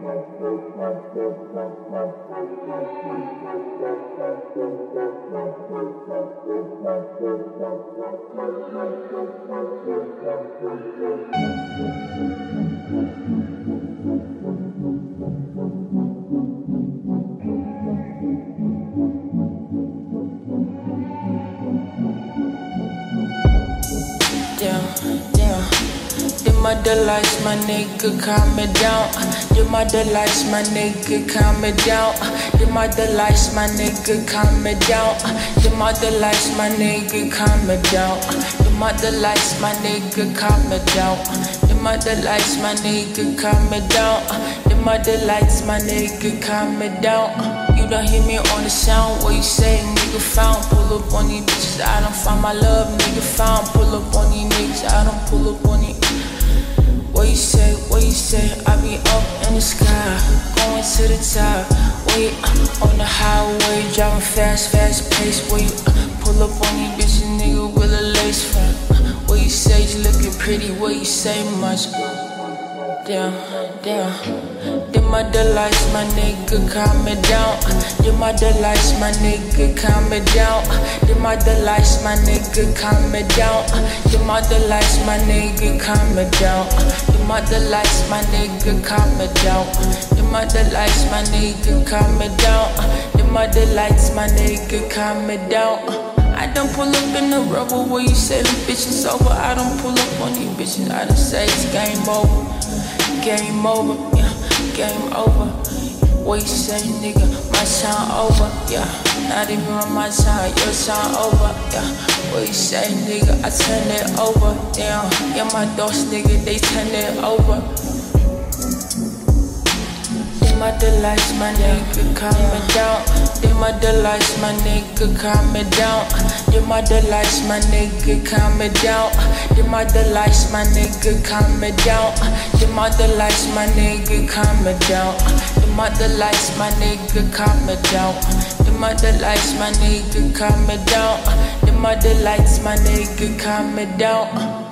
My delights, my nigga, calm me down. Did my delights, my nigga, calm me down. Did my delights, my nigga, calm me down. Did my delights, my nigga, calm me down. Did my delights, my nigga, calm me down. Did my delights, my nigga, calm me down. Did my delights, my nigga, calm me down. You don't hear me on the sound. What you say, nigga, found. Pull up on these bitches, I don't find my love, nigga, found. Pull up on these niggas, I don't pull up on these. What you say, I be up in the sky, going to the top. Wait, on the highway, driving fast pace. Where you pull up on these bitches, nigga, with a lace front. What you say, you looking pretty, what you say much. Damn. Did my delights, my nigga, calm me down. Did my delights, my nigga, calm me down. Did my delights, my nigga, calm me down. Did my delights, my nigga, calm me down. Did my delights, my nigga, calm me down. Did my delights, my nigga, calm me down. Did my delights, my nigga, calm me down. I don't pull up in the rubber where you say them bitches over. I don't pull up on these bitches, I done say it's game over. Game over, yeah, game over. What you say, nigga, my time over, yeah. Not even on my time, your time over, yeah. What you say, nigga, I turn it over, damn. Yeah, my dogs, nigga, they turn it over. Did my delights, my nigga, calm me down. Did my delights, my nigga, calm me down. Did my delights, my nigga, calm me down. Did my delights, my nigga, calm me down. Did my delights, my nigga, calm me down. Did my delights, my nigga, calm me down. Did my delights, my nigga, calm me down. Did my delights, my nigga, calm me down.